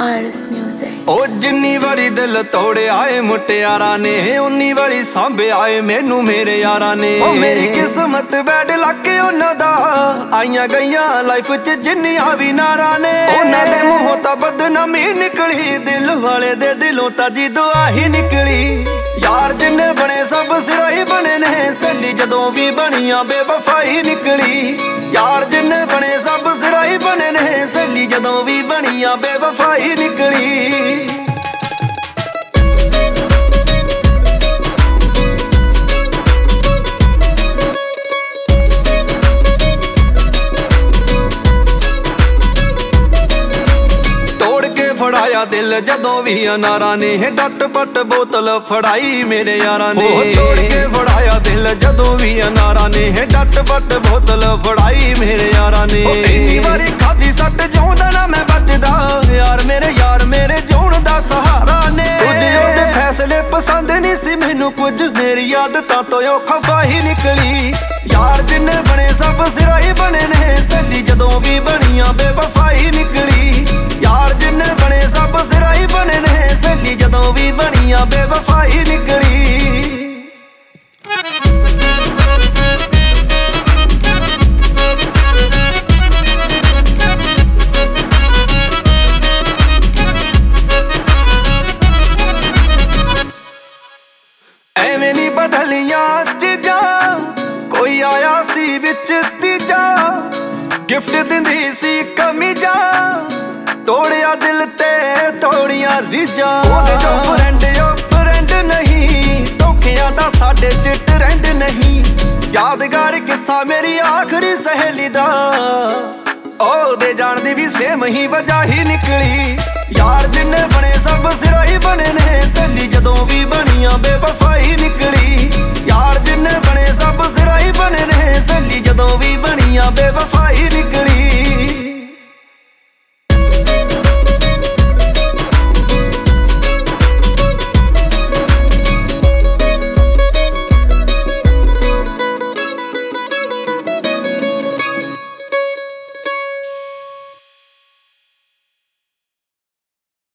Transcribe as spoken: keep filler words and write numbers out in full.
Iris Music। ओ जिन्नी वारी दिल तोड़िया ए मुटियारा ने उन्नी वारी सांभिया ए मैनू मेरे यारा ने। ओ मेरी किस्मत बैड लक उन्हां दा आईयां गईयां लाइफ च जिन्नियां भी नारा ने। उन्हां दे मूंहों तां बदनामी निकली दिल वाले दे दिलों तां जी दुआ ही निकली। यार जिन्ने बने सब सिराही बने ने सहेली जदों भी बनियां बेवफाई निकली। यार जिन्ने बने सब सिराही बने ने सहेली जदों भी बनियां बेवफाई निकली। फड़ाया दिल जदों भी अनारा ने डट पट बोतल फड़ाई मेरे यारा ने। तोड़ के फड़ाया दिल जदों भी अनारा ने डट पट बोतल फड़ाई मेरे यारा ने। इन्नी बारी खाधी सट जिउंदा ना मैं बचदा यार मेरे यार मेरे जिउण दा सहारा ने। तुझे ओदे फैसले पसंद नहीं सी मैनू कुछ मेरी आदतां तो ओ खफा ही निकली। यार जिन्ने बने सब सिराही बने ने सहेली जदों भी बनियां बेवफाई निकली। यार जिन्ने बने सब सिराही बने ने सहेली जदों भी बनियां बेवफाई निकली। एवें नी बदलियां चीजां कोई आया सी विच तीजा गिफ्ट दिंदी सी कमीजा तोड़िया दिल ते तोड़िया रीजा। ओदे जो फ्रेंड ओ फ्रेंड नहीं धोखियां दा साडे च ट्रेंड नहीं। यादगार किस्सा मेरी आखिरी सहेली दा ओदे जान दी भी सेम ही वजह ही निकली। यार जिन्ने बने सब सिराही बने ने सहेली जदों भी बनियां बेवफाई निकली। यार जिन्ने बने सब सिराही बने ने सहेली जदों भी बनियां बेवफाई निकली।